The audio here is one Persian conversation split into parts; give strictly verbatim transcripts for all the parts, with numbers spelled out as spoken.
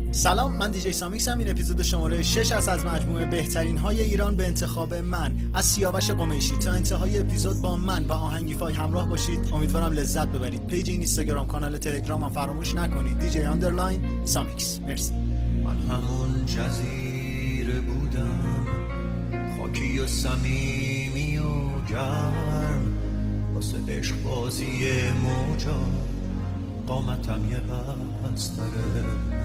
سلام، من دیجی سامیکس هم. این اپیزود شماره شش است از مجموعه بهترین های ایران به انتخاب من از سیاوش قمیشی. تا انتهای اپیزود با من و آهنگیفای همراه باشید. امیدوارم لذت ببرید. پیج اینستاگرام، کانال تلگرام هم فراموش نکنید. دیجی اندرلاین سامیکس. مرسی. من همون جزیره بودم، خاکی و صمیمی و گرم، واسه عشق بازی موجا قامتم یه بستره.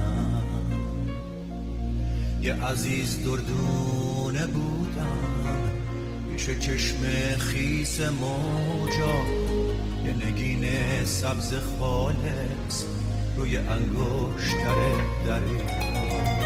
یه عزیز دردونه بودم پیش چشم خیس موجا، یه نگین سبز خالص روی انگشتر دریا.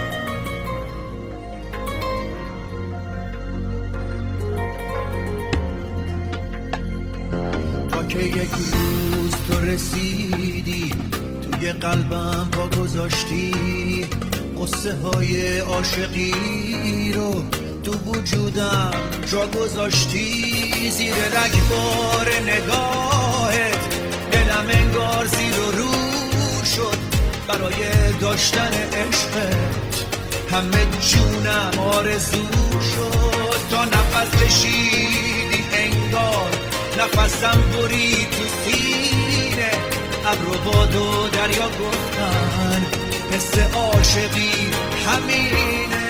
تا که یک روز تو رسیدی توی قلبم پا گذاشتی، قصه های عاشقی رو تو وجودم جا گذاشتی. زیر رگبار نگاهت دلم انگار زیر و رو شد برای داشتن عشقت، همه جونم آرزو شد. تا نفس کشیدی انگار نفسم برید تو سینه، ابر و باد و دریا گفتن حس عاشقی همینه.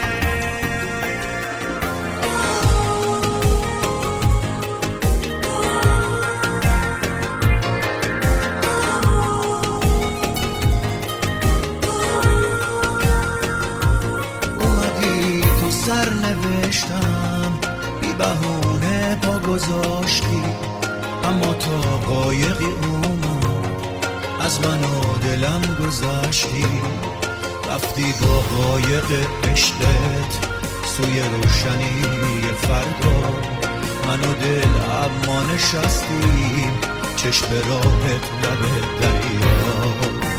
اومدی تو سر نوشتم، بی بهونه پا گذاشتی، اما تا قایقی اومد از من و دلم گذشتی. رفتی با قایق عشقت سوی روشنی فردا، من و دل اما نشستیم چشم راهت لب دریا.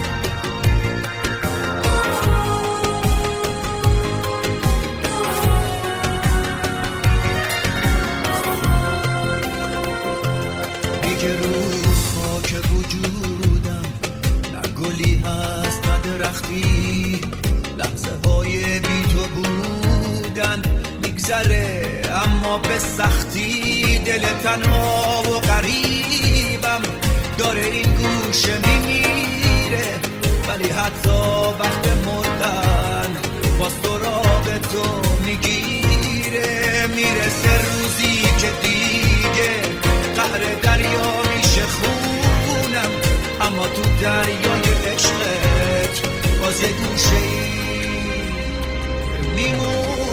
دیگه رو خاک وجودم نه گلی هست نه درختی، لحظه های بی تو بودن میگذره اما به سختی. دل تنها و غریبم داره این گوشه میمیره، ولی حتی وقت مردن با سراغ تو میگیره. میرسه روزی که دیگه قهر دریا میشه خونم، اما تو دریای عشقت باز یه گوشه ای میمونم.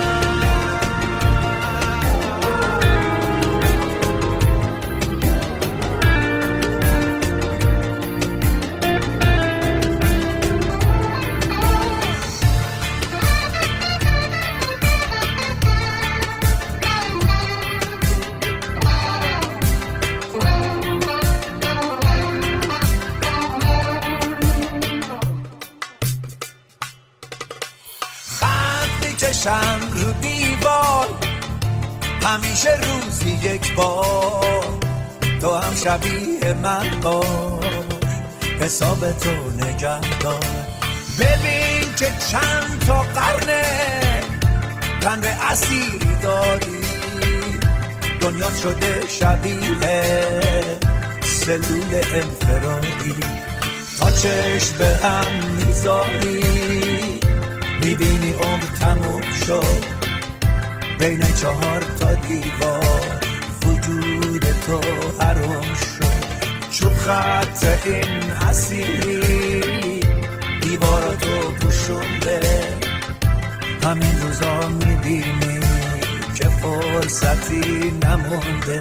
چشم رو دیوار همیشه روزی یک بار، تو هم شبیه من باش حساب تو نگه دار. ببین که چند تا قرنه قند اسیری داری، دنیا شده شبیه سلول انفرادی. تا چشم به هم میذاری میبینی عمر تموم شد بین چهار تا دیوار، وجود تو حرام شد چون خط این اسیری دیواراتو پوشونده. همین روزا میبینی که فرصتی نمونده.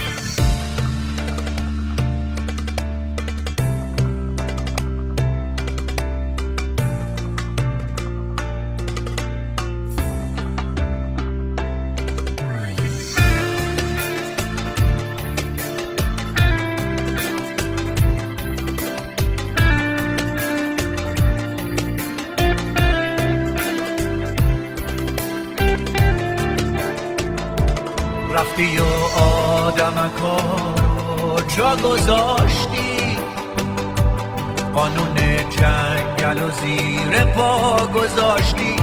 رفتی و آدمکا جا گذاشتی، قانون جنگل و زیر پا گذاشتی.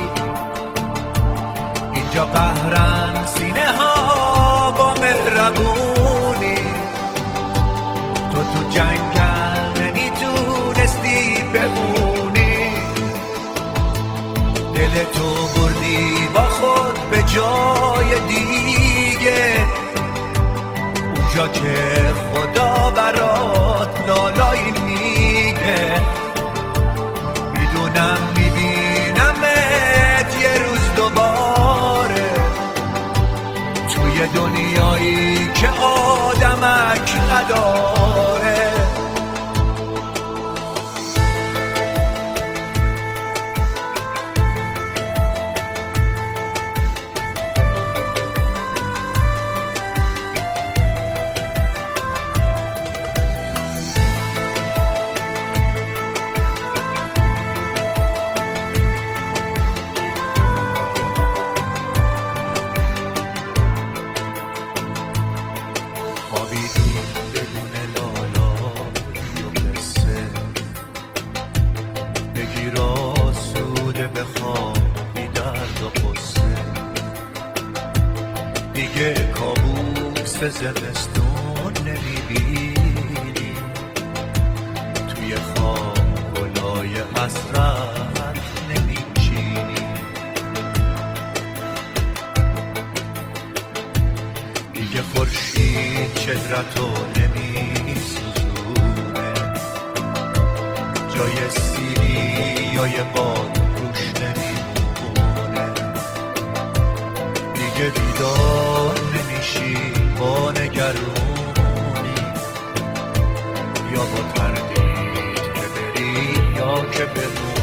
اینجا قهرن سینه ها با مهربونی، تو تو جنگل نمیتونستی بمونی. دل تو بردی با خود به جای دیگه، اونجا که خدا برات لالایی میگه. میدونم میبینمت یه روز دوباره توی دنیایی که آدمک نداره. دیگه کابوس زمستون نمیبینی، توی خواب گلای حسرت نمیچینی. دیگه خورشید چهرتو نمیسوزونه، جای سیری یا یه باد روش نمیمونه. دیگه بیدار نمیشی با نگرونی، یا با تردید که بری یا که بمونی.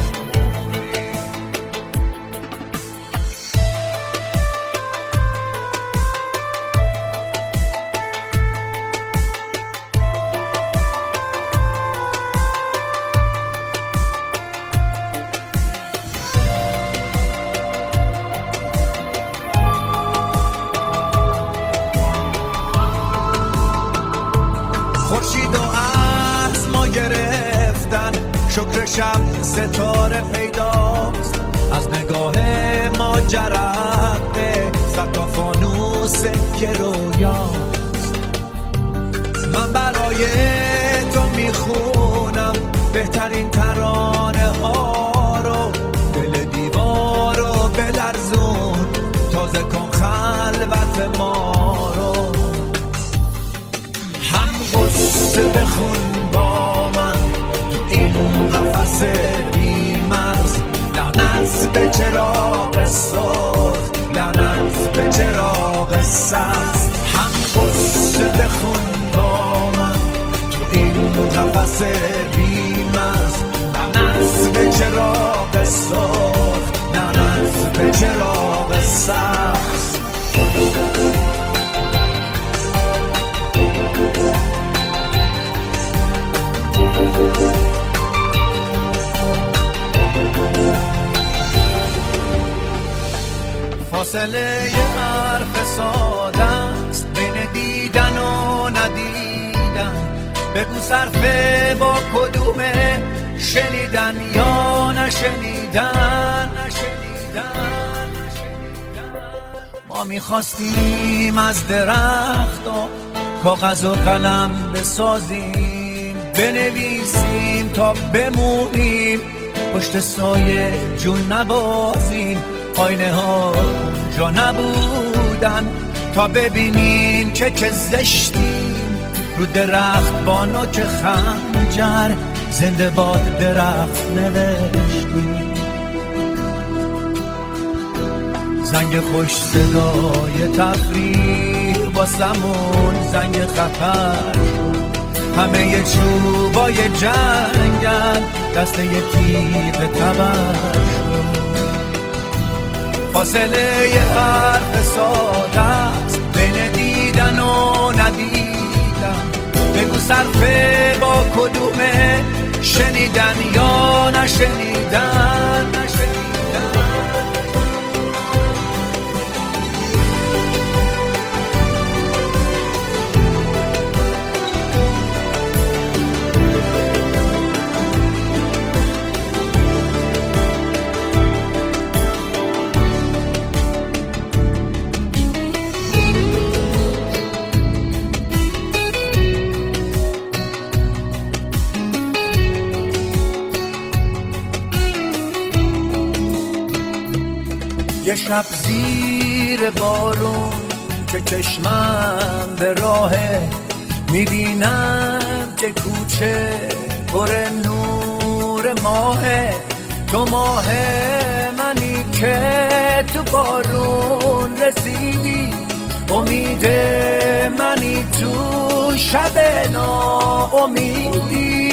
خورشید و از ما گرفتن، شکر شب ستاره پیداست. از نگاه ما جرقه صد تا فانوس گرویاست. من برای تو میخونم بهترین ترانه ها رو، دل دیوار رو بلرزون، تازه کن خلوت ما رو. قصه بخون با من تو این قفس بی‌مرز، لعنت به چراغ سرخ، لعنت به چراغ سبز. هم قصه بخون با من تو این قفس بی‌مرز، لعنت به چراغ سرخ، لعنت به چراغ سبز. فاصله یه حرف ساده است بین دیدن و ندیدن. بگو صرفه با کدومه، شنیدن یا نشنیدن. ما میخواستیم از درخت و کاغذ و قلم بسازیم، بنویسیم تا بمونیم، پشت سایه جون نبازیم. آینه ها جا نبودن تا ببینیم که چه زشتیم. رو درخت با نوک خنجر زنده باد درخت نوشتیم. زنگ خوش صدای تفریح واسمون زنگ خطر، همه چوبای جنگل دسته یه تیغ تبر. فاصله یه حرف ساده است بین دیدن و ندیدن. بگو صرفه با کدومه، شنیدن یا نشنیدن. یه شب زیر بارون که چشمم به راهه، میبینم که کوچه پر نور ماهه. تو ماه منی که تو بارون رسیدی، امید منی تو شب ناامیدی.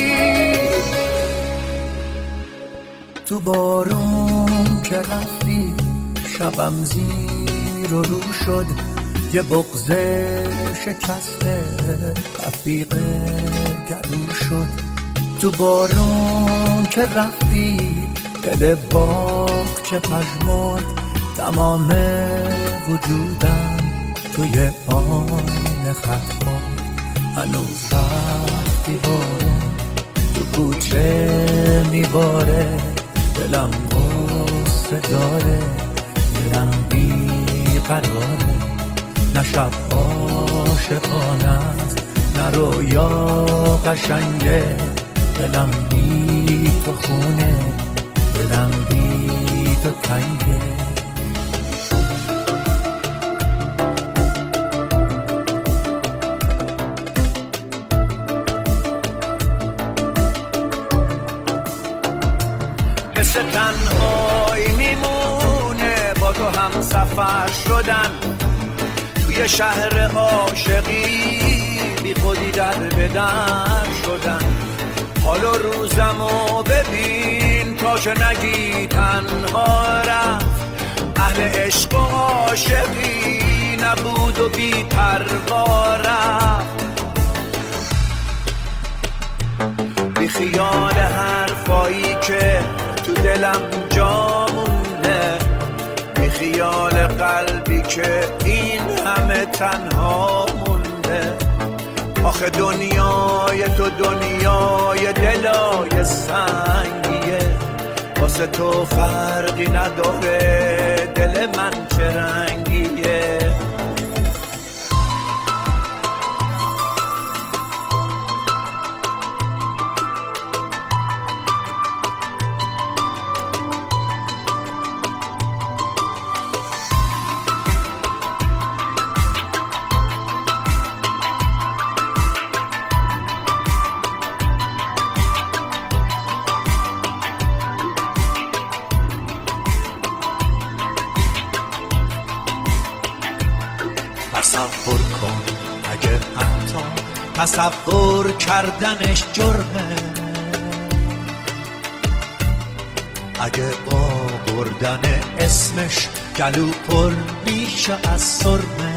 تو بارون که رفتی شبم زیر و رو شد، یه بغض شکسته رفیق گلو شد. تو بارون که رفتی دل باغچه پژمرد، تمام وجودم توی آن خط خورد. هنوز وقتی بارون تو کوچه میباره، دلم غصه داره، دلم بیقراره. نه شب عاشقانه است، نه رویا قشنگه، دلم بی تو خونه، دلم بی تو تنگه. حس تنهایی میمونه با تو هم سفر شدن، توی شهر عاشقی بی خودی در بدر شدن. حال و روزمو ببین تا که نگی تنها رفت، اهل عشق و عاشقی نبود و بی پروا رفت. بی خیال حرفایی که تو دلم جا مونده، بی خیال قلبی که این همه تنها مونده. آخه دنیای تو دنیای دلای سنگیه، واسه تو فرقی نداره دل من چه رنگیه. تصور کن اگه حتی تصور کردنش جرمه، اگه با بردن اسمش گلو پر میشه از سرمه.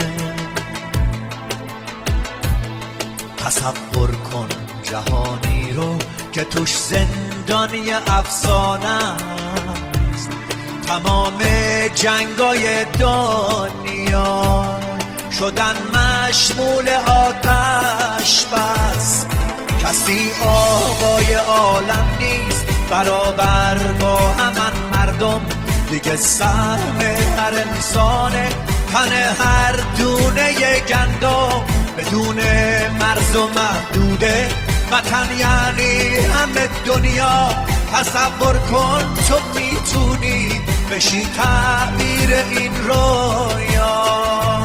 تصور کن جهانی رو که توش زندانی افسانه است، تمام جنگای دنیا شدن مشمول آتش بس. کسی آقای عالم نیست برابر با همان مردم، دیگه سهم هر انسانه تن هر دونه گندم. بدون مرز و محدوده وطن یعنی همه دنیا. تصور کن تو میتونی بشی تعبیر این رویا.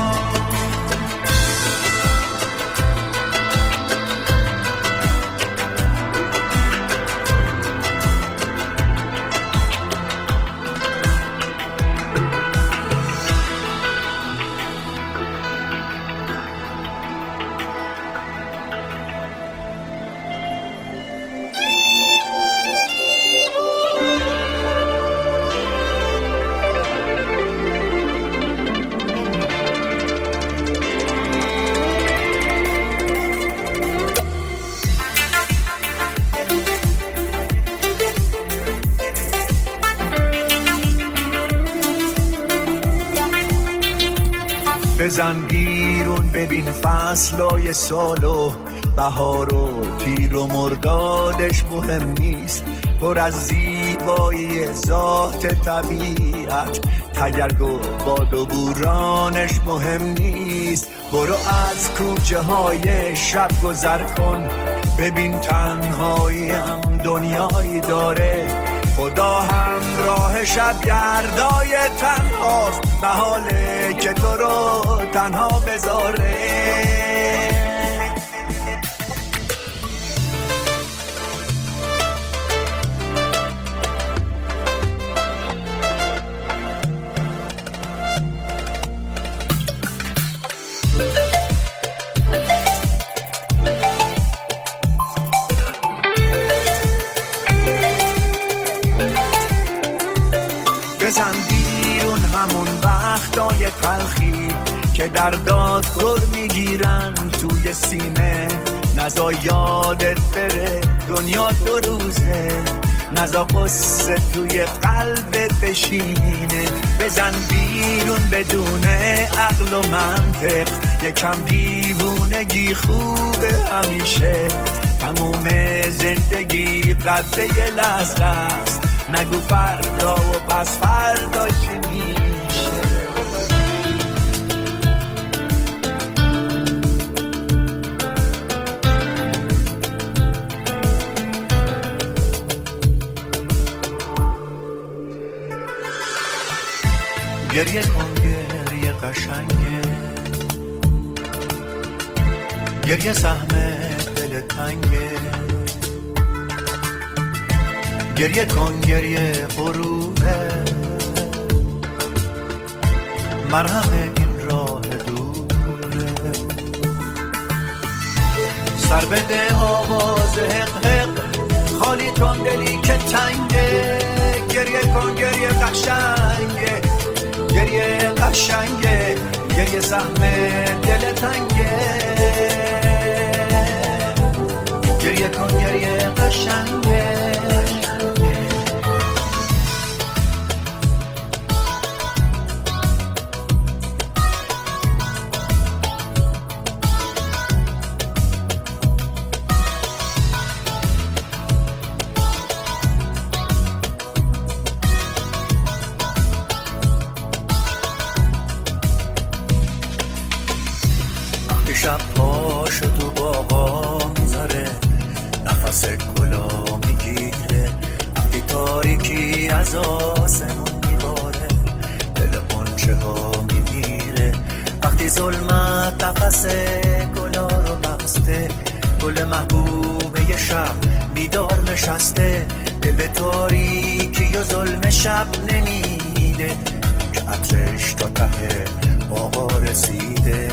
بزن بیرون ببین فصلای سال و بهار و تیر و مردادش مهم نیست. پر از زیبایی ذات طبیعت، تگرگ و باد و بورانش مهم نیست. برو از کوچه های شب گذر کن، ببین تنهایی هم دنیایی داره. خدا همراه شب گردای تنهاست، محاله که تو رو تنها بذاره. بزن بیرون همون وقتای تلخی که در داد گر میگیرن توی سینه، نزا یادت بره دنیا دو روزه، نزا قصه توی قلبت بشینه. بزن بیرون بدون عقل و منطق، یکم دیوونگی خوبه همیشه، تموم زندگی قطعه یه لحظه است، نگو فردا و پس فردا چی میشه. گریه کن گریه قشنگه، گریه سهم دل تنگه، گریه کن گریه غروبه، مرهم این راه دوره. سر بده آواز حق حق، خالی کن دلی که تنگه، گریه کن گریه قشنگه، گریه قشنگه، گریه سهم دل تنگه، گریه کن گریه قشنگه. شب پاشو تو باغا میذاره، نفس گلا میگیره، وقتی تاریکی از آسمون میباره، دل قنچه ها میمیره، وقتی ظلمت نفس گلا رو بسته، گل محبوبه شب بیدار نشسته، دل تاریکی و ظلم شب نمیده، که عطرش تا ته باغا رسیده.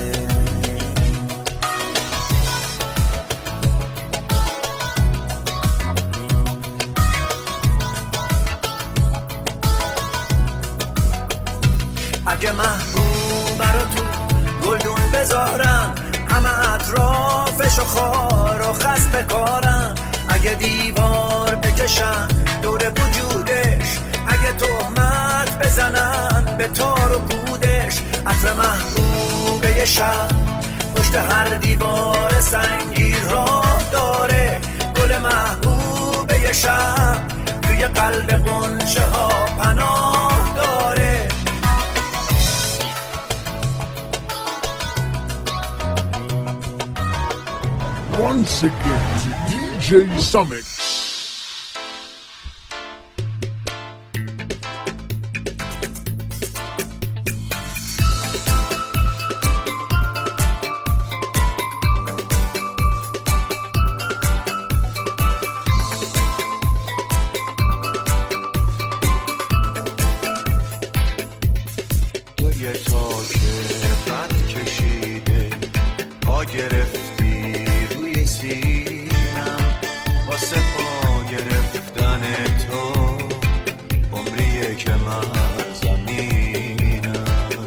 اگه محبوبه رو تو گلدون بذارم، همه اطرافشو خار و خس بکارم، اگه دیوار بکشن دور وجودش، اگه تهمت بزنن به تار و پودش، عطر محبوبه شب پشت هر دیوار سنگی راه داره، گل محبوبه شب توی قلب قنچه ها پناه داره. Once again to دی جی Summit. یه تا که بد کشیده پا گرفتی روی سینم، واسه پا گرفتن تو عمریه که من زمینم،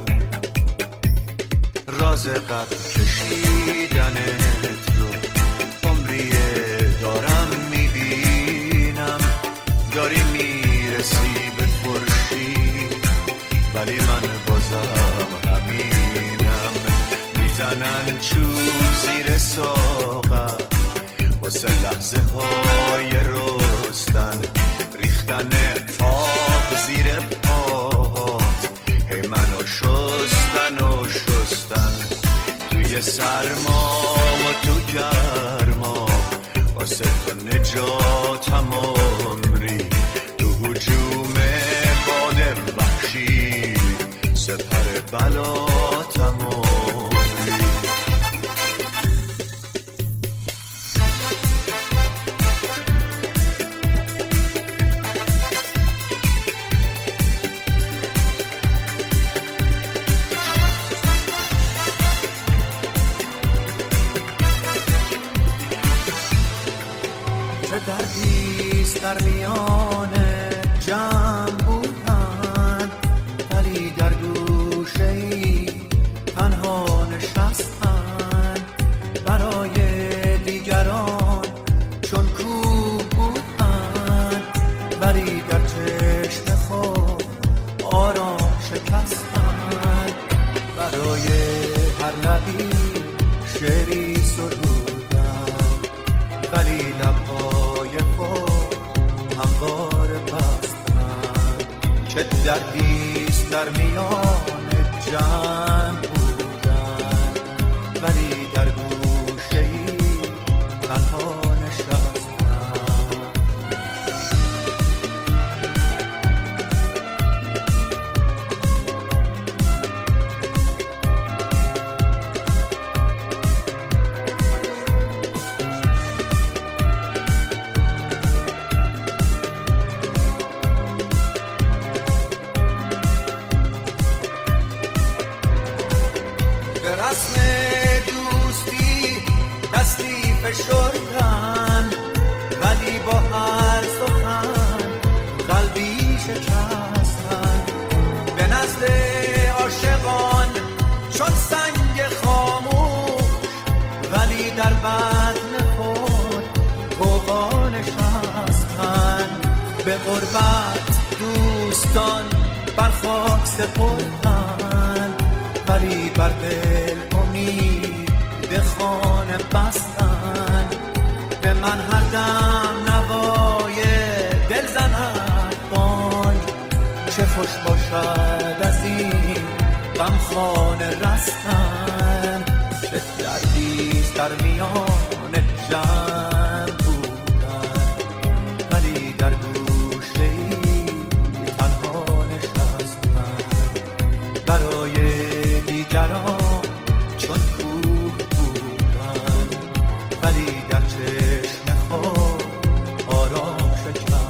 راز قد کشیدنت رو عمریه دارم میبینم، داری میرسی به خورشید ولی من بازم همینم، میزنن چوب زیر ساقم واسه لحظه های رستن، ریختن آب زیر پاهات، هی منو شستن و شستن، توی سرما و تو گرما، واسه تو نجاتم عمری، تو بلا تمام چه دردیست در میان جمع بودن، ولی در گوشه‌ای تنها نشستن. برای دیگران چون کوه بودن، ولی در چشم خود آرام شکستن. برای هر لبی شعری سرودن، ولی لبهای خود همواره بستن. چه دردیست در میان جمع بودن، ولی در گوشه‌ای تنها نشستن. به رسم دوستی دستی فشردن، ولی با هر سخن قلبی شکستن. به نزد عاشقان چون سنگ خاموش، ولی در بطن خود غوغا نشستن. به غربت دوستان بر خاک سپردن، ولی بر دل امید به خانه بستن. به من هر دم نوای دل زند بانگ، چه خوش باشد از این غم خانه رستن. چه دردیست در میان جمع بودن، ولی در گوشه‌ای تنها نشستن. برای دیگران چون کوه بودن، ولی در چشم خود آرام شکستن.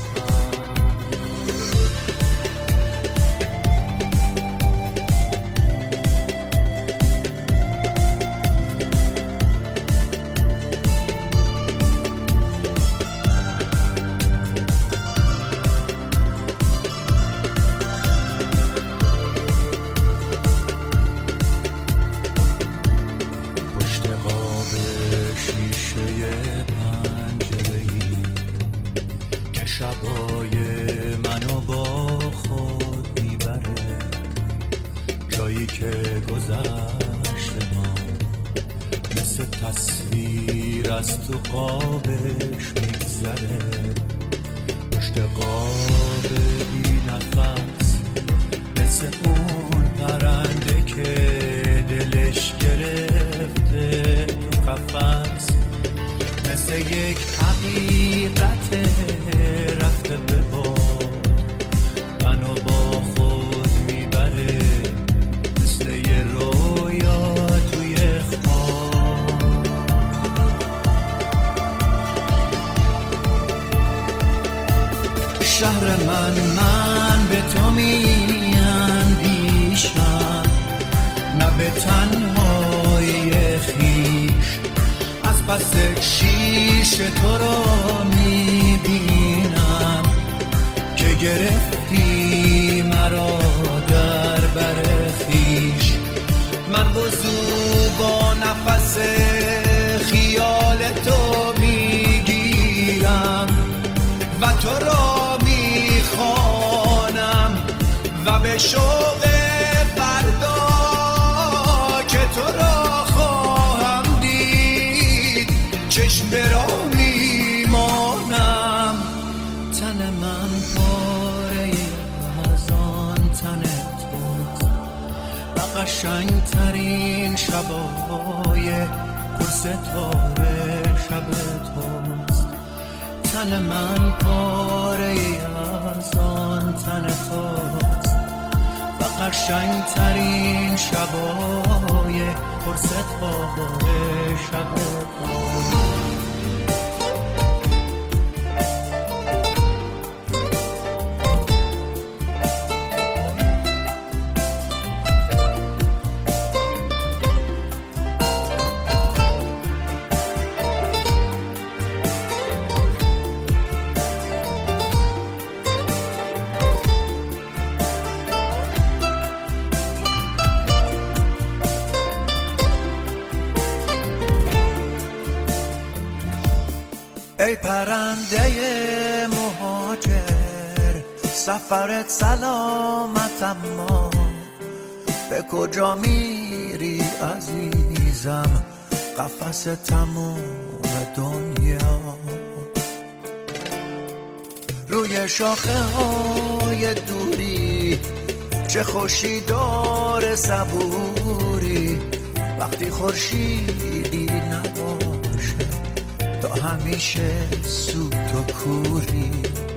شبای منو با خود میبره، جایی که گذشته ما مثل تصویر از تو قابش میگذره. پشت قاب بی نفس مثل اون پرنده که دلش گرفته تو قفس، مثل یک حقیقت رفته به باد منو با خود میبره. مثل یه رویا توی خواب، شهر من من به تو میاندیشم، نه به تنهای خویش. از پس شیش تو را میبینم که گرفتی مرا در بر خویش. من وضو با نفس خیال تو میگیرم و تو را میخوانم، و به شوق فردا که تو را خواهم دید چشم را میمانم. تن من پاره از آن تن توست و قشنگ ترین شبای پرستاره شب توست. تن من پاره از آن تن توست و قشنگ قشنگ ترین شبای پرستقبال شب ای پرنده مهاجر سفرت سلامت، اما به کجا میری عزیزم؟ قفس تموم دنیا روی شاخه های دوری، چه خوشی داره صبوری وقتی خورشیدی نباشه، تا همیشه سوت و کوری.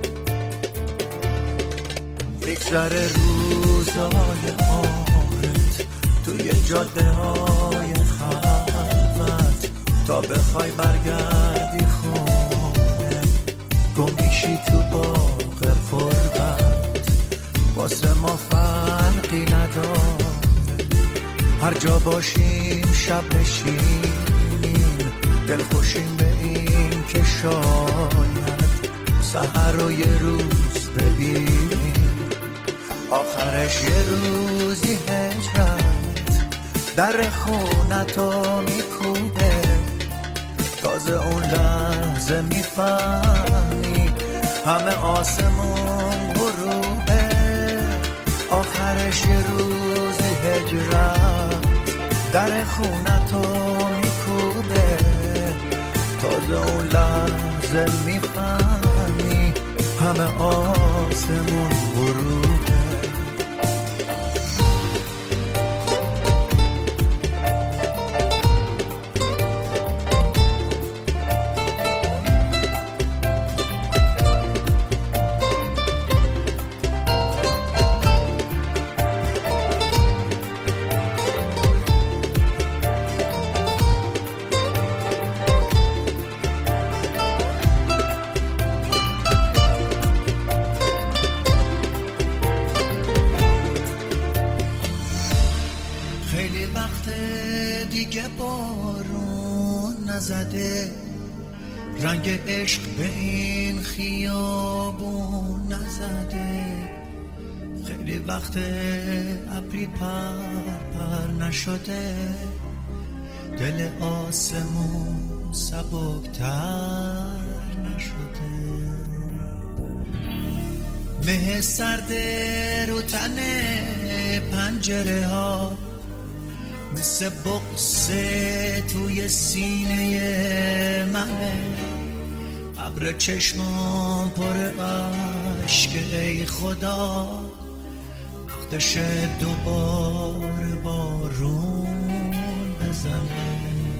بگذره روزای آرت توی جاده های خلوت، تا بخوای برگردی خونه گم میشی تو باغ غربت. واسه ما فرقی نداره هر جا باشیم، شب نشینیم دل خوشیم به این که شاید سحر رو یه روز ببینیم، آخرش یه روزی هجرت در خونتو میکوبه. تازه اون لحظه میفهمی همه آسمون غروبه، آخرش یه روزی هجرت در خونتو میکوبه. تازه اون لحظه میفهمی همه آسمون غروبه. خیلی وقت دیگه بارون نزده، رنگ عشق به این خیابون نزده. خیلی وقت ابری پر پر نشده، دل آسمون سبکتر نشده. مه سرد رو تن پنجره ها، مثل بغضه توی سینه منه. ابر چشمام پر عشق، ای خدا وقتش دوباره بارون بزنه.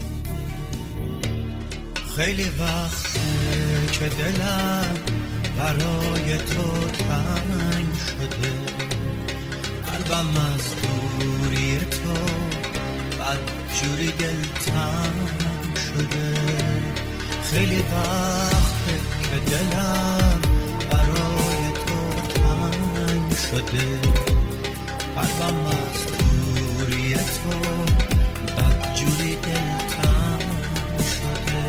خیلی وقته که دلم برای تو تنگ شده، قلبم از دوری تو بدجوری دلتنگ شده. خیلی وقته که دلم برای تو تنگ شده، قلبم از دوری تو بدجوری دلتنگ شده.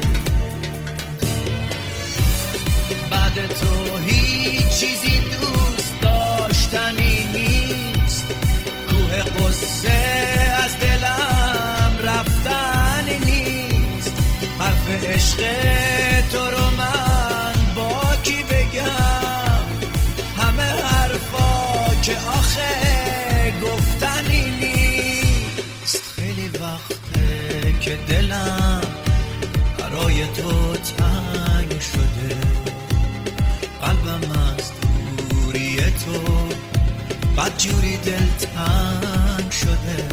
بعد تو هیچ چیزی دوست داشتنی نیست، کوه قصه از دلم رفتنی نیست. حرف عشق تو رو من با کی بگم؟ همه حرفا که آخه گفتنی نیست. خیلی وقته که دلم برای تو تنگ شده، قلبم از دوری تو بدجوری دلتنگ شده.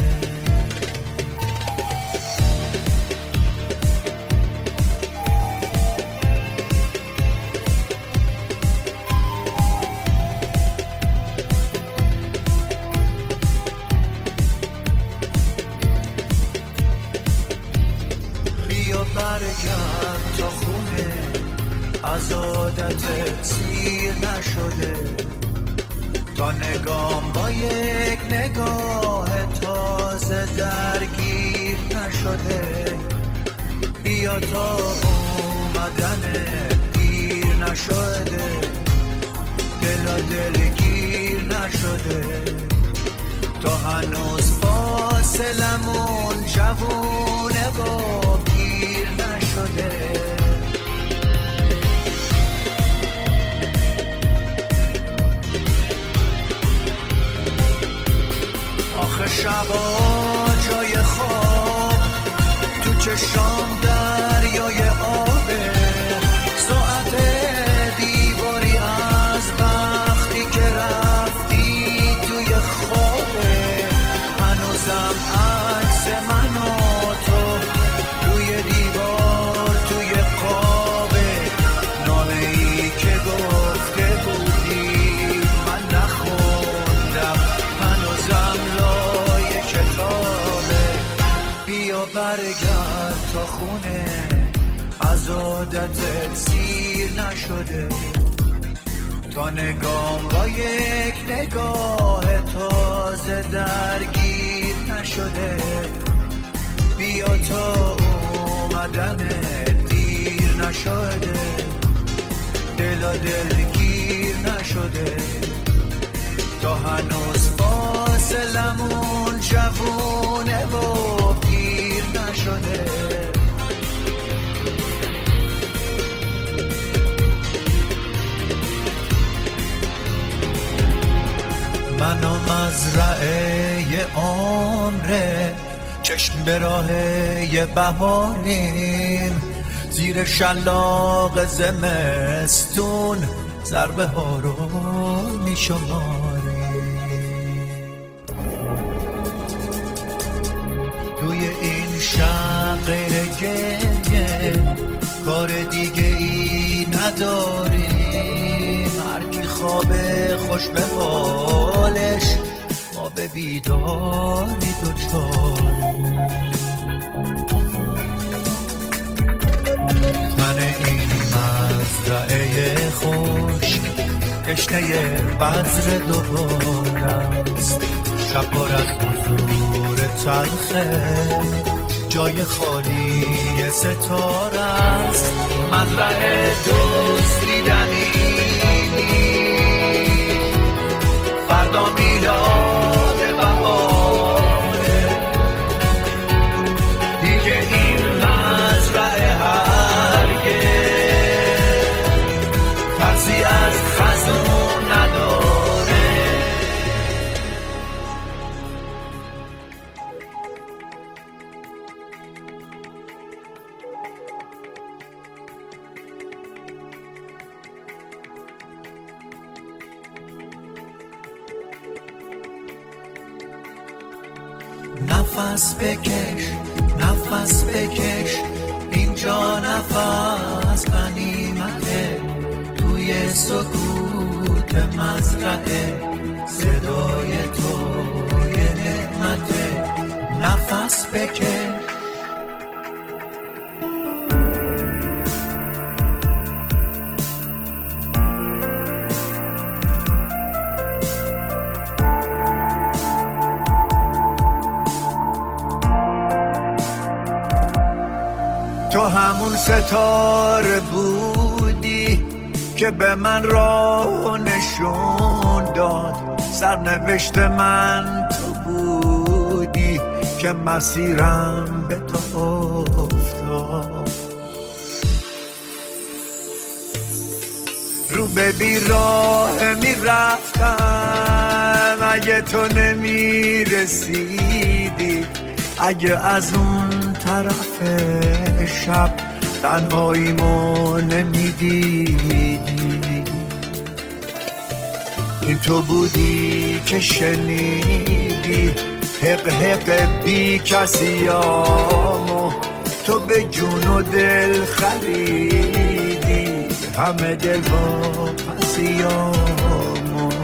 سیر نشده، تا نگام با یک نگاه تازه درگیر نشده. بیا تا اومدن دیر نشده، دل و دلگیر نشده، تا هنوز فاصلمون جوونه و پیر نشده. آخه شبا جای خواب تو چشام دریای آبه، ساعت دیواری از وقتی که رفتی توی خوابه. هنوزم عکس من و تو روی دیوار توی قابه، نامه ای که گفته بودی من نخوندم، هنوزم لای کتابه. بیا برگرد تا خونه، از عادتت سیر نشده، تا نگام با یک نگاه تازه درگیر نشده. بیا تا اومدن دیر نشده، دل و دلگیر نشده، تا هنوز فاصلمون جوونه و پیر نشده. من و مزرعه عمره، چشم به راه یه بهاریم، زیر شلاق زمستون ضربه ها رو می شماریم. توی این شب غیر گریه کار دیگه ای نداریم، هر کی خوابه خوش به حالش، ما به بیداری دوچاریم. من این مزرعه خوش تشنه بذر دوباره است، شب پر از حضور تلخه، جای خالی ستاره است. مزرعه دزدیدنی، فردا میلاد بهاره، دیگه این مزرعه هرگز ترسی از خزون نداره. نفس بکش، نفس بکش، اینجا نفس غنیمته، توی سکوت مزرعه صدای توی نعمته. نفس بکش، تو همون ستاره بودی که به من راه نشون داد، سرنوشت من تو بودی که مسیرم به تو افتاد. رو به بیراه می رفتم اگه تو نمی رسیدی، اگه از اون طرف شب تنهاییمو نمیدیدی. این تو بودی که شنیدی حق حق بی کسیامو، تو به جون و دل خریدی همه دل با پسیامو.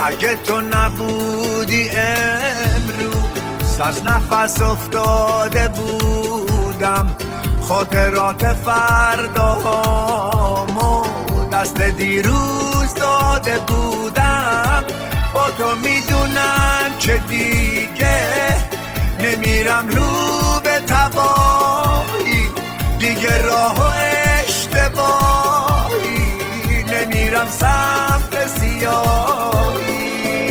اگه تو نبودی امروز از نفس افتاده بودم، خاطرات فردامو دست دیروز داده بودم. با تو میدونم که دیگه نمیرم رو به تباهی، دیگه راه و اشتباهی نمیرم سمت سیاهی.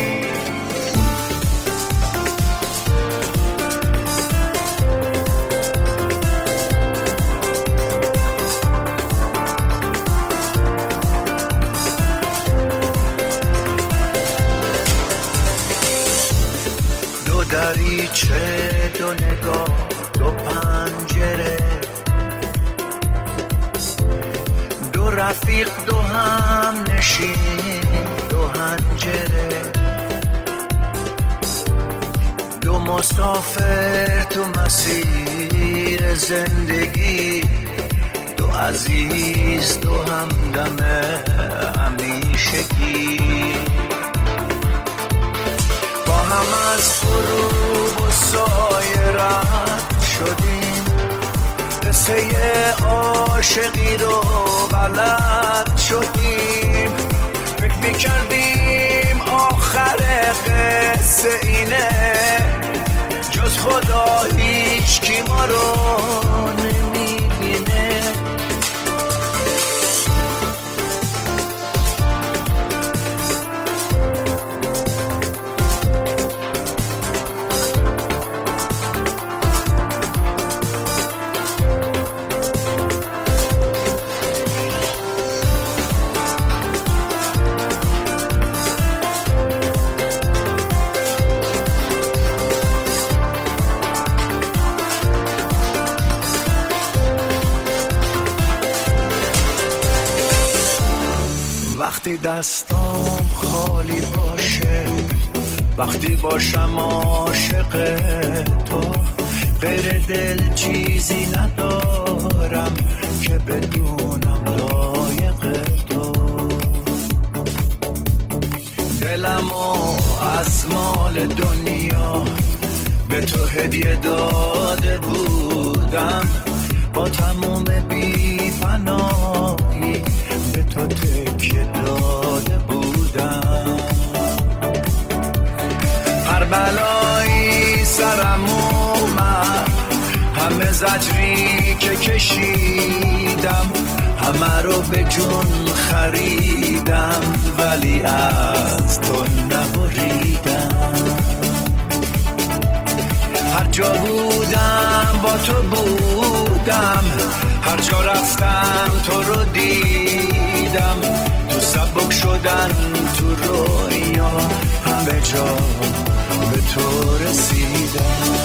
دو دریچه، دو نگاه، دو پنجره، دو رفیق، دو هم نشین، دو هنجره، دو مسافر تو مسیر زندگی، دو عزیز، دو همدم همیشگی. با هم از غروب و سایه رد شدیم، قصه عاشقی رو بلد شدیم. فکر میکردیم آخر قصه اینه، جز خدا هیچ کی ما رو نمیبینه. وقتی دستام خالی باشه، وقتی باشم عاشق تو، غیر دل چیزی ندارم که بدونم لایق تو. دلمو از مال دنیا به تو هدیه داده بودم، با تموم بی پناهی به تو تکیه داده بودم. هر بلایی سرم اومد، همه زجری که کشیدم، همه رو به جون خریدم، ولی از تو نبریدم. هر جا بودم با تو بودم، هر جا رفتم تو رو دیدم. تو سبک شدن تو رویا، همه جا به تو رسیدم.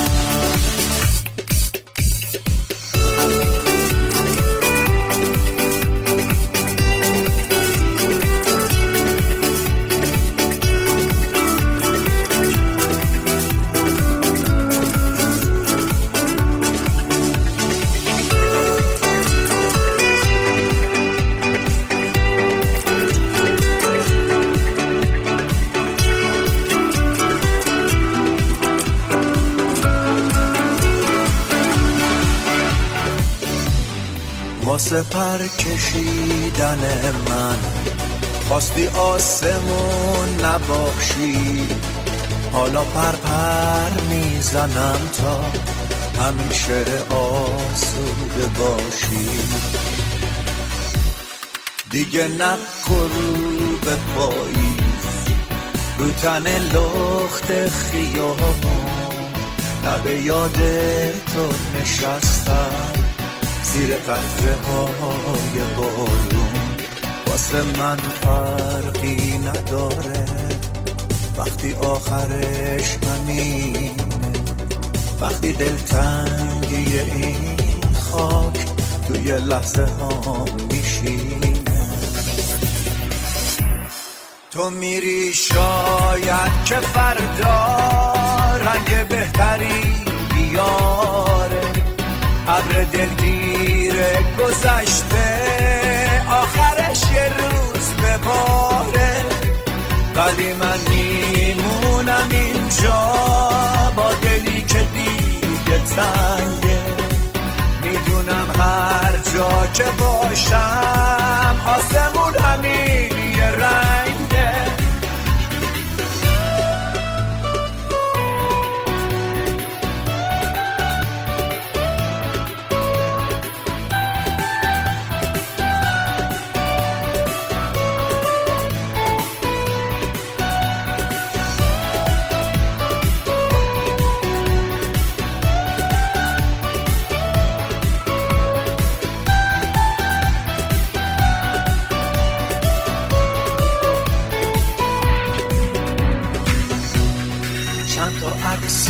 واسه پر کشیدن من خواستی آسمون نباشی، حالا پر پر میزنم تا همیشه آسوده باشی. دیگه نه غروب پاییز رو تن لخت خیابون، نه به یاد تو نشستم زیر قطره های بارون. واسه من فرقی نداره وقتی آخرش همینه، وقتی دلتنگی این خاک توی لحظه ها میشینه. تو میری شاید که فردا رنگ بهتری بیاره، ابر دلگیر گذشته آخرش یه روز بباره. ولی من میمونم اینجا با دلی که دیگه تنگه. میدونم هر جا که باشم آسمون همین یه رنگه. چند تا عکس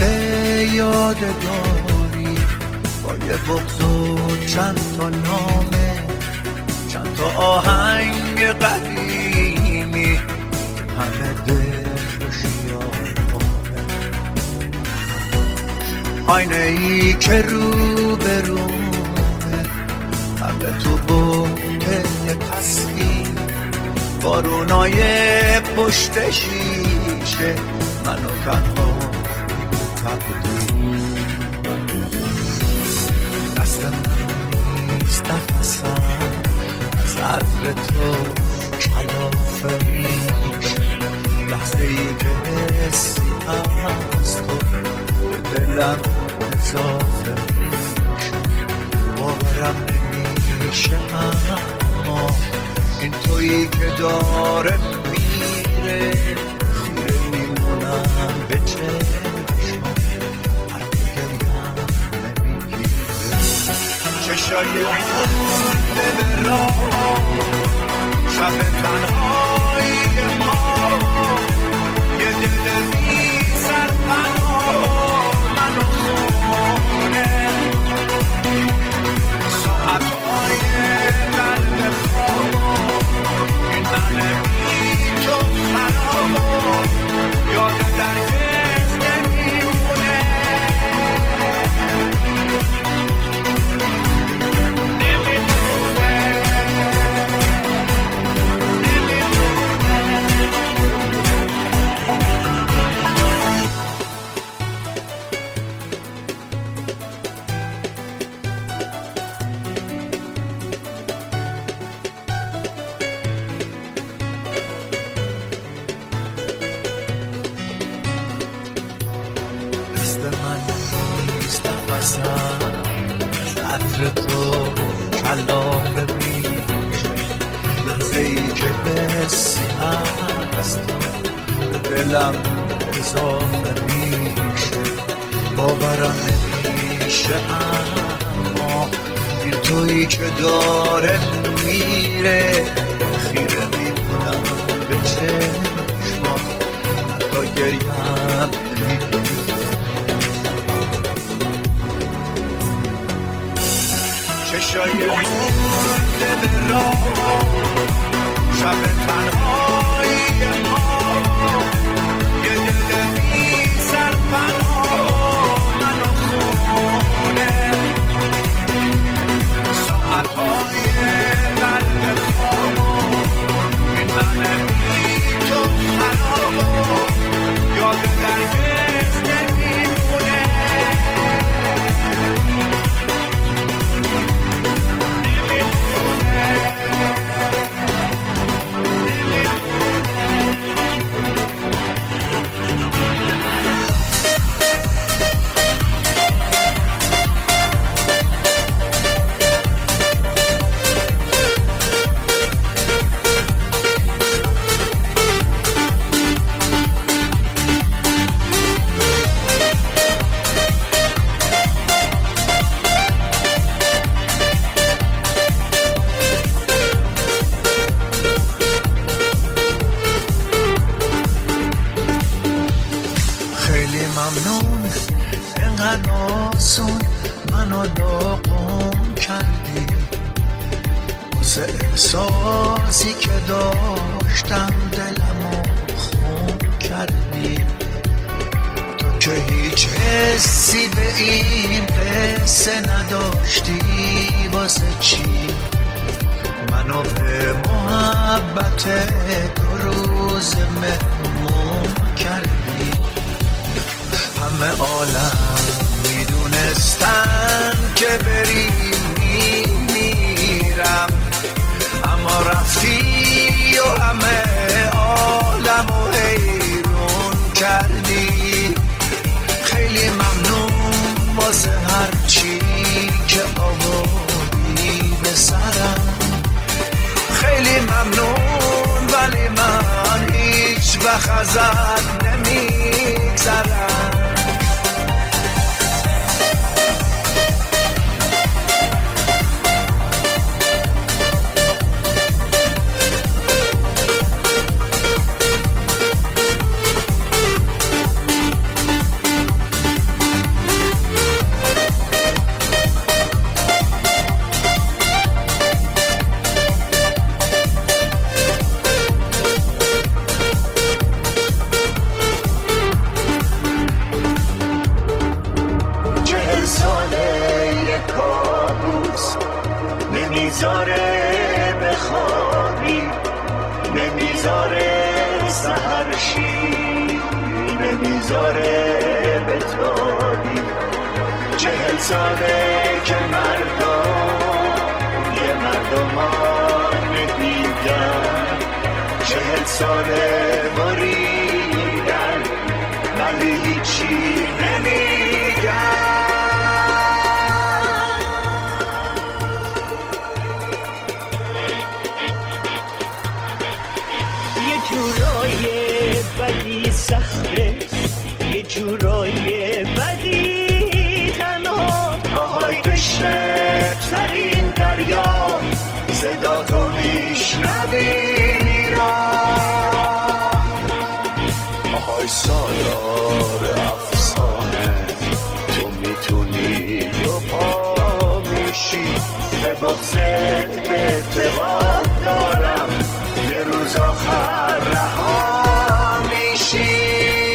یادگاری با یه بغض و چند تا نامه، چند تا آهنگ قدیمی، همه دلخوشی آمه. آینه ای که رو به رومه، همه تو بوته تصویر، بارونای پشت شیشه، منو تنها تقدیم. دست من نیست نفسم، از عطر تو کلافه میشه. لحظه ای که حسی از تو به دلم اضافه میشه. باورم نمیشه اما این تویی که داره میره. خیره میمونم به چشم هر بگریم نمیگیره. چشای مونده به راه شب تنهایی ما، یه دل میزد پناه منو خونه. ساعتهای قلب خواب این منه بی تو خراب، یاد درگز نمیمونه. دست من نیست نفسم، از عطر تو کلافه میشه. لحظه ای که حسی از تو به دلم اضافه میشه. باورم نمیشه اما این تویی که داره میره. خیره میکنم به چشمات حتی گریم نمیگیره. چشای مونده به راه شب تنهایی ما، یه دل میزد پناه منو خونه. ساعتهای قلب خواب این منه بی تو خراب، یاد درگز نمیمونه. خیلی ممنون اینقدر آسون منو داغم کردی، واسه احساسی که داشتم دلمو خون کردی. تو که هیچ حسی به این قصه نداشتی، واسه چی من منو به محبت دو روز مهمون کردی. همه عالم میدونستن که بری میمیرم، اما رفتی و همه عالمو حیرون کردی. خیلی ممنون واسه هر چی که آوردی به سرم، خیلی ممنون ولی من هیچ وقت ازت نمیگذرم. نمیذاره بخوابی، نمیذاره سحر شی، نمیذاره بتابی. چهل ساله که مردم یه مردمان دیگر، چهل ساله بریدن ولی هیچی نمیگن. بدی سخته، یه جورای بدی تنها، آهای تشنه ترین دریا، صدا تو میشنوی میرم. آهای سالار افسانه، تو میتونی و پا میشی، به بغضت به اعتقاد دارم یه روز آخر رها میشی.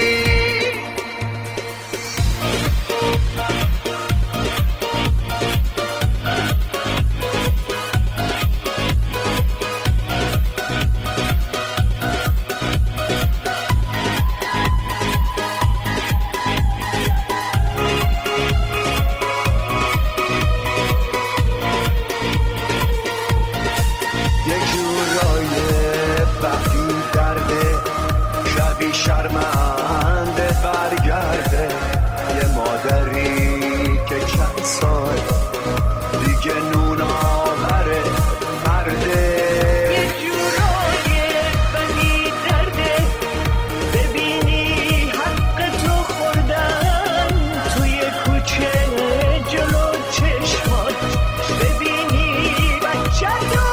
شرمنده برگرده یه مادری که چند سال دیگه نون آوره مرده. یه جورای بدی درده، ببینی حق تو خوردن توی کوچه جلو چشمات، ببینی بچه تو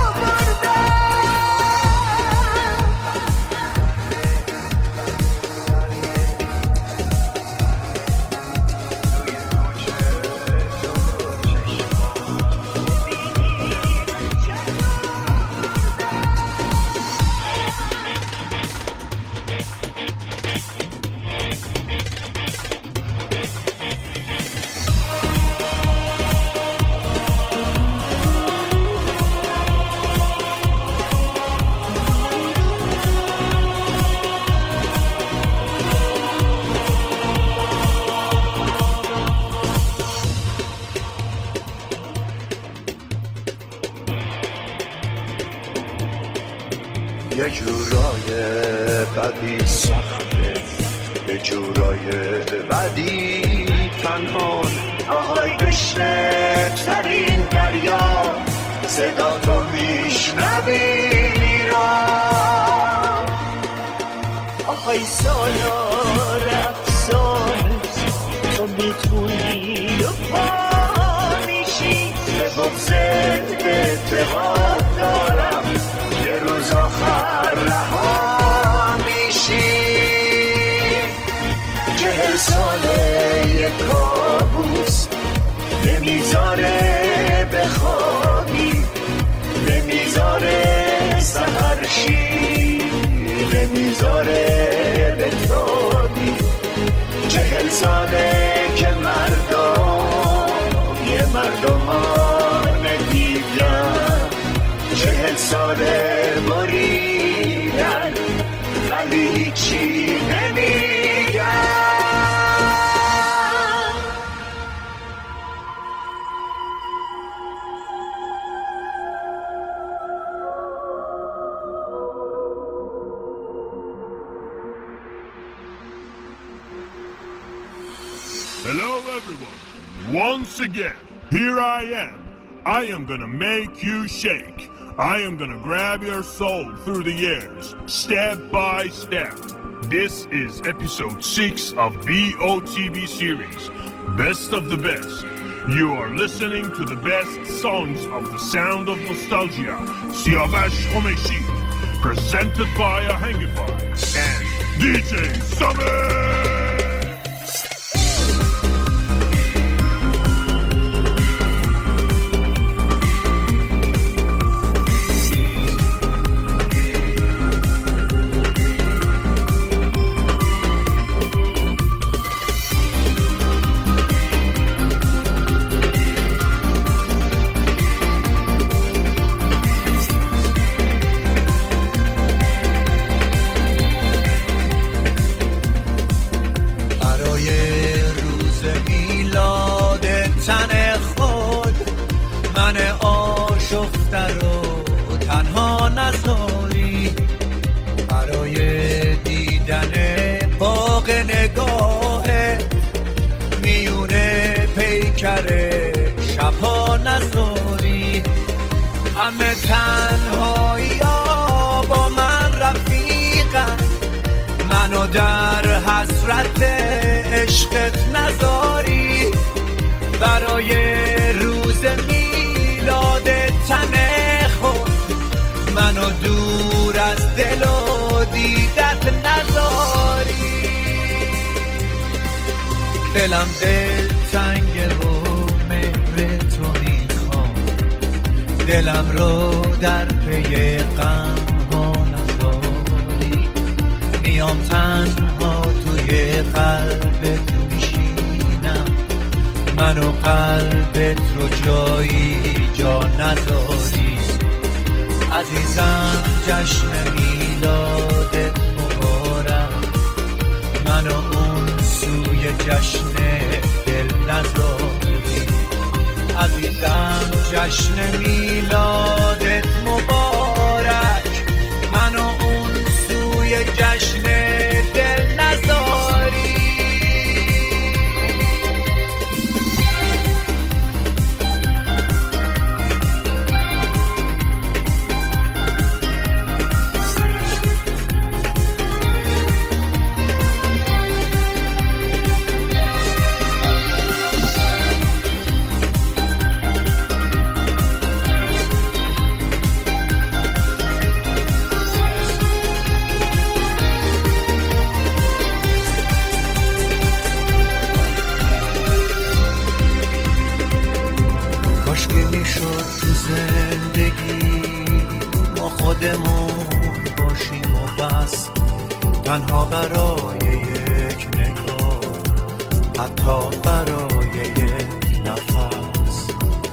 یه جورای بدی سخته، یه جورای بدی پنهان، آهای تشنه ترین دریا، صدا تو میشنوی میرم. آهای سالار افسانه، تو میتونی و پا میشی، به بغضت به اعتقاد دارم یه روز آخر رها میشی. چهل ساله یه کابوس نمیذاره بخوابی، نمیذاره سحر شی، نمیذاره بتابی. چهل ساله که مردم یه مردمان دیگر، چهل ساله بریدن ولی هیچی نمیگن. Hello, everyone. Once again, here I am. I am gonna make you shake. I am gonna grab your soul through the years, step by step. This is episode six of B O T B series, Best of the Best. You are listening to the best songs of the sound of nostalgia, Siavash Homeshi, presented by Ahangify and D J Summer! برای دیدن باغ نگاه میونه پیکر شبها نذاری. همه تنهایی ها با من رفیقن، منو در حسرت عشقت نذاری. برای روز میلاد تن خود منو دور از دل و دیدت نذاری. دلم دل تنگه و مهر تو میخوام، دلم رو در پی غم ها نذاری. میام تنها توی قلبت میشینم، منو قلبت رو جایی جا نذاری. عزیزم جشن میلادت مبارک، منو اون سوی جشن دل نذاری. عزیزم جشن میلادت مبارک، منو اون سوی جشن دل نذاری. خودمون باشیم و بس، تنها برای یک نگاه، حتی برای یک نفس.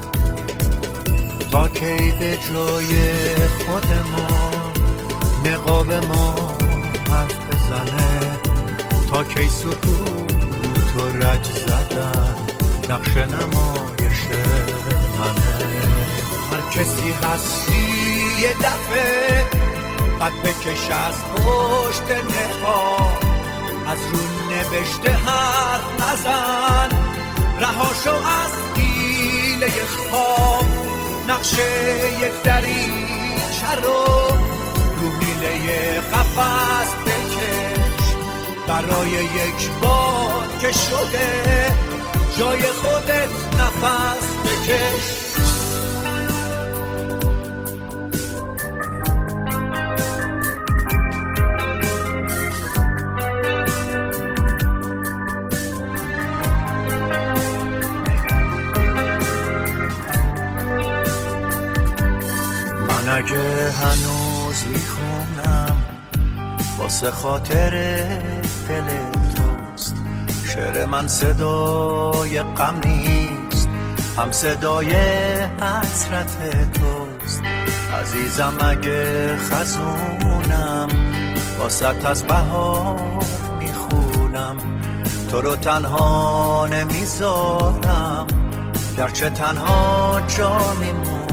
تا کی به جای خودمون نقاب ما حرف بزنه؟ تا کی سکوت و رج زدن نقش نمایش منه؟ هر کسی هستی یه دفعه قد بکش از پشت نقاب، از رو نوشته حرف نزن، رهاشو از حیله خواب. نقشه یک دریچه رو رو میله قفس بکش، برای یک بار که شده جای خودت نفس بکش. اگه هنوز میخونم واسه خاطر دل توست، شعر من صدای غم نیست، هم صدای حسرت توست. توست. عزیزم اگه خزونم واسط از بهار میخونم، تو رو تنها نمیذارم گرچه تنها جا میمونم.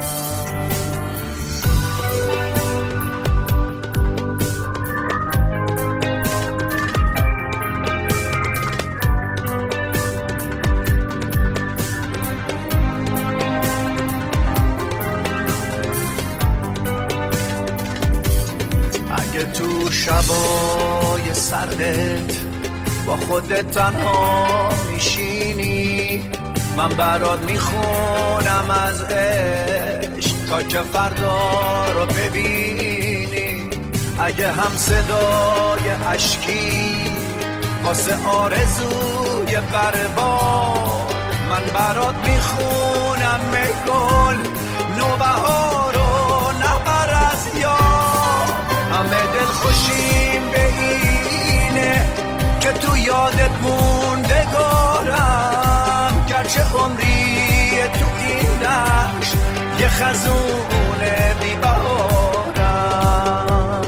اگه تو شبای سردت با خودت تنها میشینی، من برات میخونم از عشق تا که فردا رو ببینی. اگه هم صدای عشقی واسه آرزوی بربار، من برات میخونم ای گل نوبهار رو نبر از یاد. همه دل خوشیم به اینه که تو یادت موندگارم، گرچه عمری تو این دشت یه خزون بی بهارم.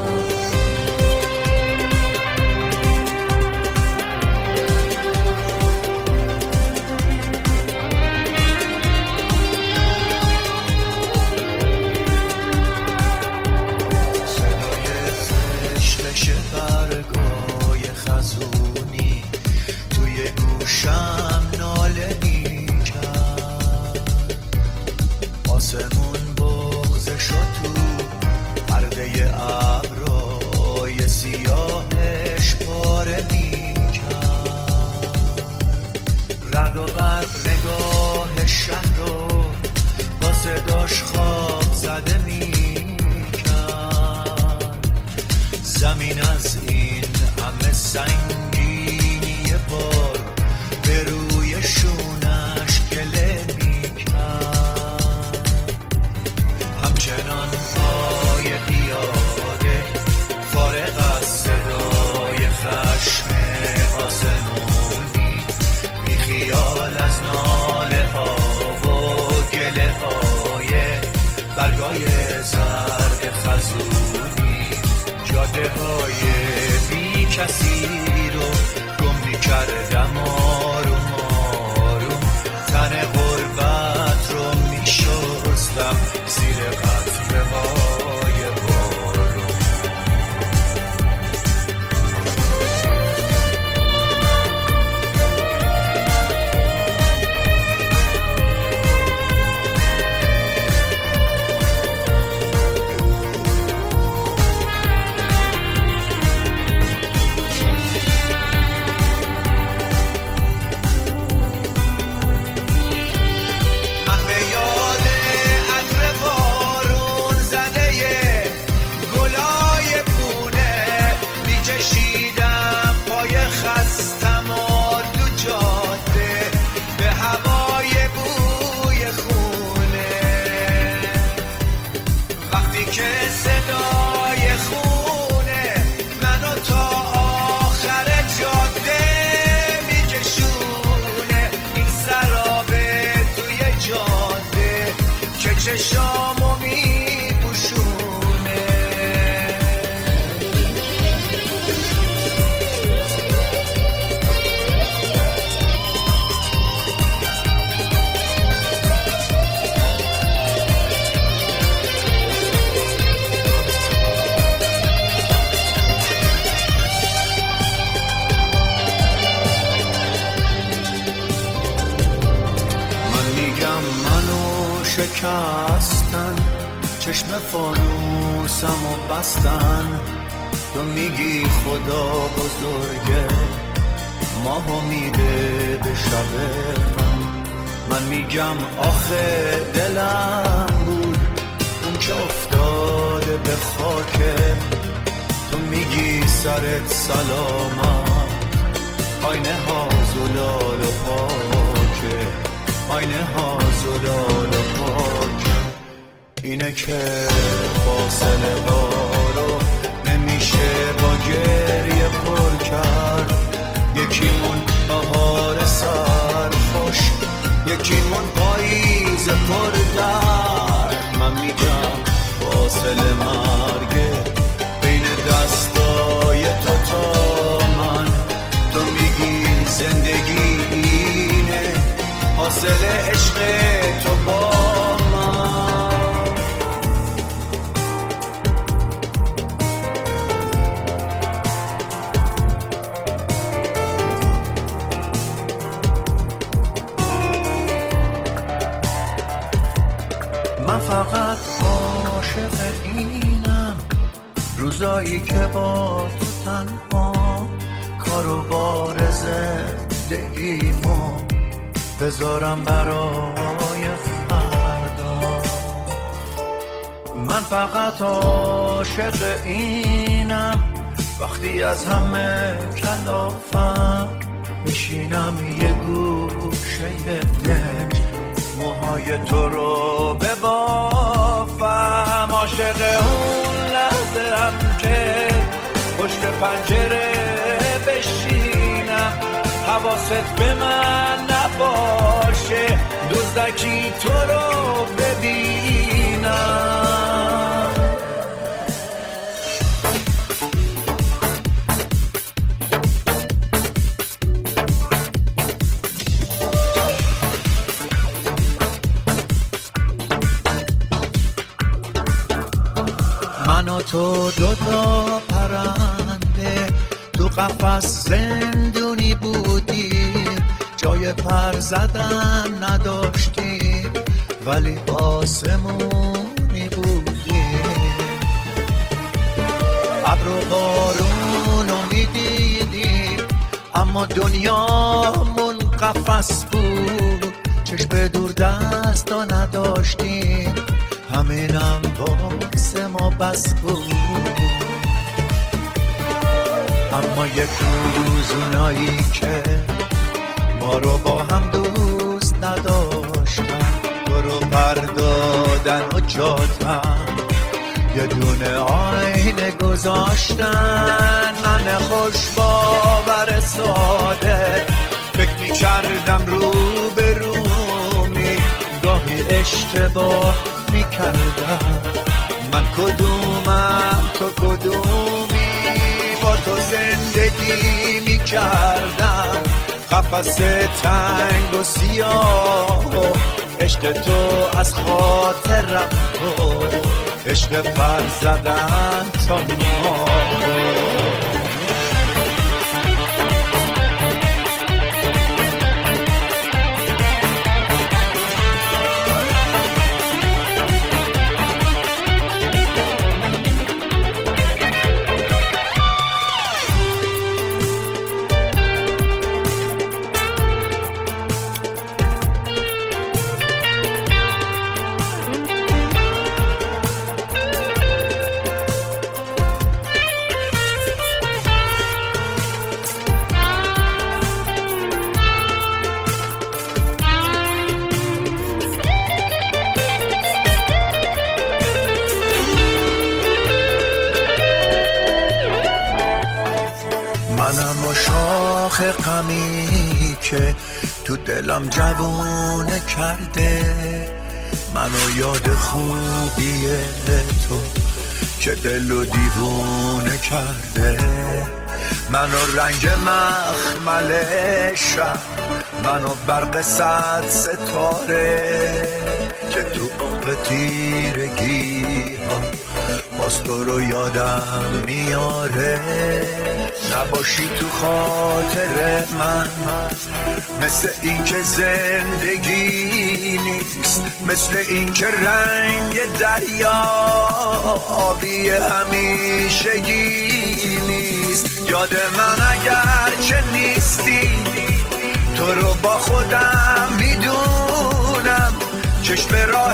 صدای خشخش برگای خزونی توی گوشم ناله میکرد. آسمون بغض شد تو پرده ابرای سیاهش پاره میکرد. رد و برق نگاه شهر رو با صداش خواب زده میکرد. زمین از این همه سنگینی بار به روی شونش گله میکرد. همچنان پای پیاده فارغ از صدای خشم آسمونی، بی خیال از ناله ها و گله های برگای زرد خزونی، جاده های بی کسی رو گم میکردم آروم آروم. تن غربت رو میشستم زیر قطره های بارون. من به یاد عطر بارون زده گلای پونه میکشیدم پای خستم و تو جاده به هوای بوی خونه. وقتی که صدای خونه منو تا آخر جاده میکشونه، این سرابه توی جاده که چشامو میپوشونه. من میگم منو شکستن، چشم فانوسم و بستن. تو میگی خدا بزرگه ماهو میده به شب من. من میگم آخه دلم بود اون که افتاده به خاکه. تو میگی سرت سلامت، آینه ها زلال و پاکه، آینه ها زلال و پاکه. اینه که فاصله ها رو نمیشه با گریه پر کرد. یکیمون بهار سرخوش، یکیمون پاییز پر درد. من میگم حاصل عشق تو با من. من فقط عاشق اینم، روزایی که با تو تنها کار و بار زندگیمو بذارم برای فردا. من فقط عاشق اینم، وقتی از همه کلافم میشینم یه گوشه دل، موهای تو رو ببافم. عاشق اون لحظه هم که پشت پنجره بشینم، حواست به من نباشه، دزدکی تو رو ببینم. من و تو دوتا پرنده تو قفس زندونی بودیم، جای پر زدن نداشتیم ولی آسمونی بودیم. ابر و بارونو میدیدیم اما دنیامون قفس بود، چشم دور دستا نداشتیم، همینم باعث ما بس بود. اما یک روز اونایی که ما رو با هم دوست نداشتن، تو رو پردادن و جاتن، یه دونه آینه گذاشتن. من خوش باور ساده فکر می‌کردم رو به رومی، گاهی اشتباه می‌کردم. من کدومم تو کدومی، با تو زندگی می‌کردم، قفس تنگ و سیاه و عشق تو از خاطرم تو، عشق پر زدن تا ما. منم و شاخ غمی که تو دلم جوونه کرده، منو یاد خوبی تو که دلو دیوونه کرده. منو رنگ مخمل شب، منو برق صد ستاره که تو عمق تیرگی ها باز تو رو یادم میاره. نباشی تو خاطر من مثل این که زندگی نیست، مثل این که رنگ دریا آبی همیشگی نیست. یاد من اگر چه نیستی، تو رو با خودم میدونم، چشم راه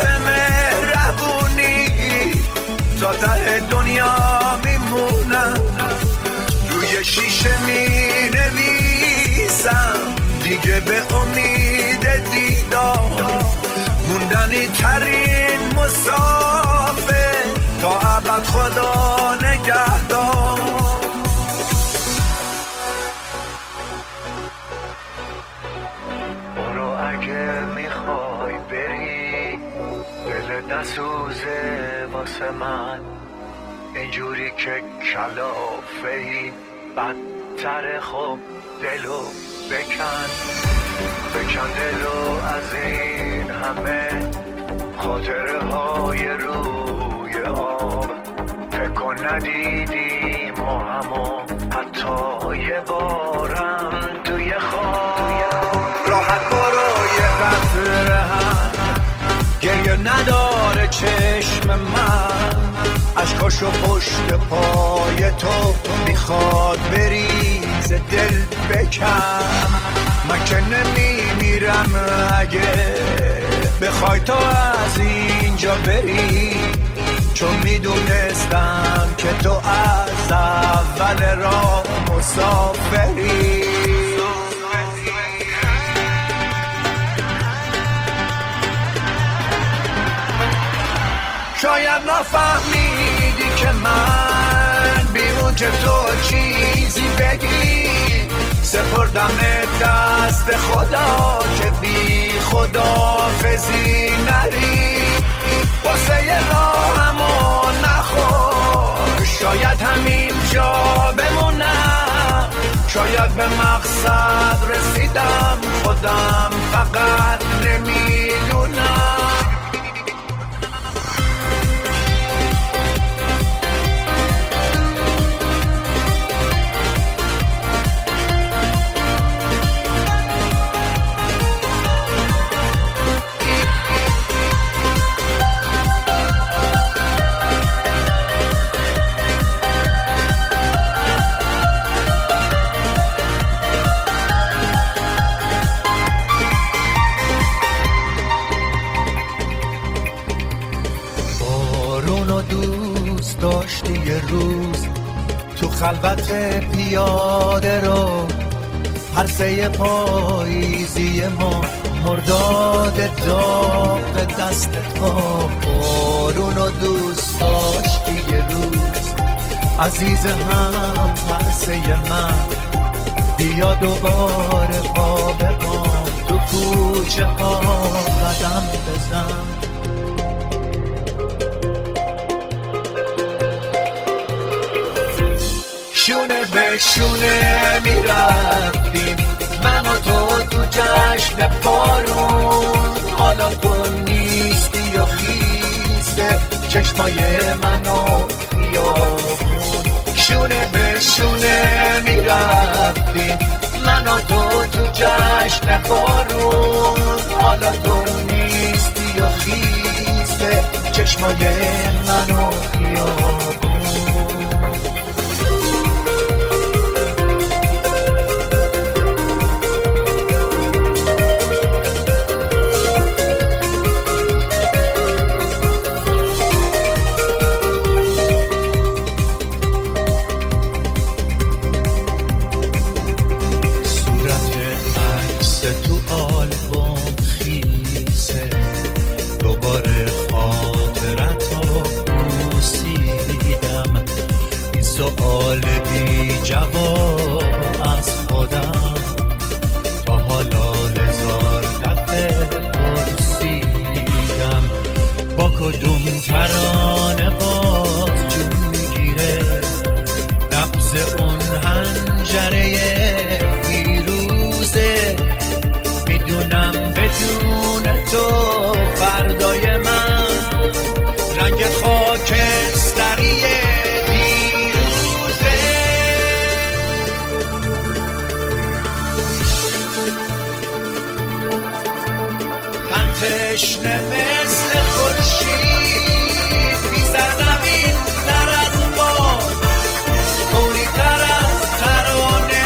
مهربونی تا ته دنیا میمونم. روی شیشه می نویسم دیگه به امید دیدار، موندنی ترین مسافر تا ابد خدا نگهدار. برو اگه میخوای بری، دل نسوزه واسه من، اینجوری که کلافهی بدتر. خب دلو بکن بکن دلو از این همه خاطره های روی آب، فکر کن ندیدیم ما همو حتی یه بارم توی خواب. راحت برو یه قطره هم گریه نداره چشم من، عشقاشو پشت پای تو میخواد بریز دل بکن. من که نمیمیرم اگه بخوای تو از اینجا بری، چون میدونستم که تو از اول راه مسافری. شاید نفهمیدی که من بیرون که تو چیزی بگی، سپردم دست خدا که بی خداحافظی نری. واسه یه راهمو نخور، شاید همین جا بمونم، شاید به مقصد رسیدم خودم فقط نمیدونم. داشتی یه روز تو خلوت پیاده رو، پرسه پاییزی ما مرداد داغ دست تو. بارونو دوست داشتی یه روز عزیز هم پرسه من، بیا دوباره پا به پا تو کوچه ها قدم بزن. شونه به شونه میرفتیم من و تو تو جشن بارون، حالا تو نیستی و خیسته چشمای منو خیابون. شونه به شونه میرفتیم من و تو تو جشن بارون، حالا تو نیستی و خیسته چشمای منو خیابون. سؤال بی جواب از خودم تا حالا هزار دفعه پرسیدم، با کدوم ترانه باز جون میگیره نبض اون حنجره فیروزه. میدونم بدون تو فردای من رنگ خاکستریه. تشنه مثل خورشید میزنم این در از ما، کوری تر از ترانه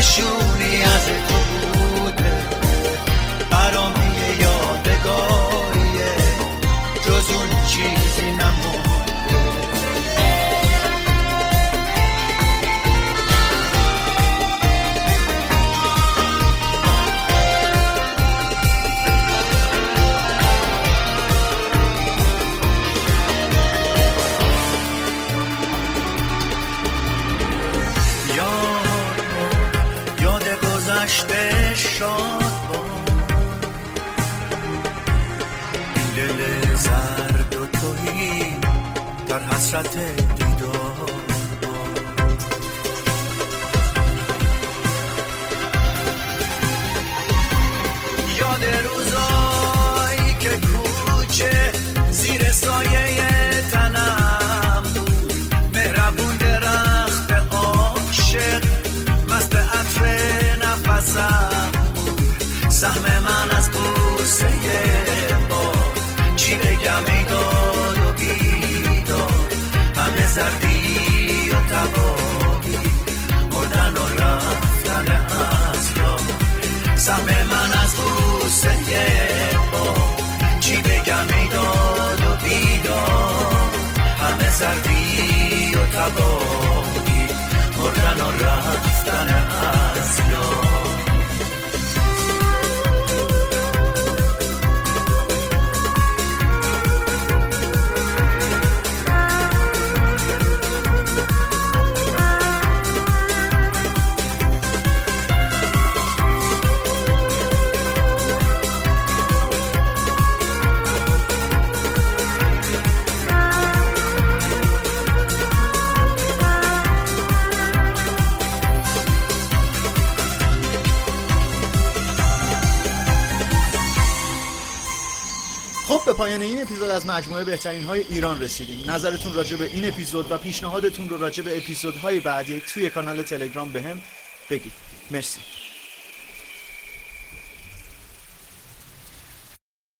نشونی از تو بوده، برام یه یادگاریه، جز اون چیزی نمونده. گذشته شاد باد، این دل زرد و تویی در حسرت دیدار باد. یاد روزایی که کوچه زیر سایه تنم بود، مهربون درخت عاشق مست عطر نفسم بود، سهم من از بوسه با چی بگم ای داد و بیداد، همه زردی و تباهی، مردن و رفتن از یاد، سهم من از بوسه با چی بگم ای داد و بیداد، همه زردی و تباهی، مردن و رفتن از یاد. خب به پایان این اپیزود از مجموعه بهترین های ایران رسیدیم. نظرتون راجع به این اپیزود و پیشنهادتون رو راجع به اپیزودهای بعدی توی کانال تلگرام بهم بگید. مرسی.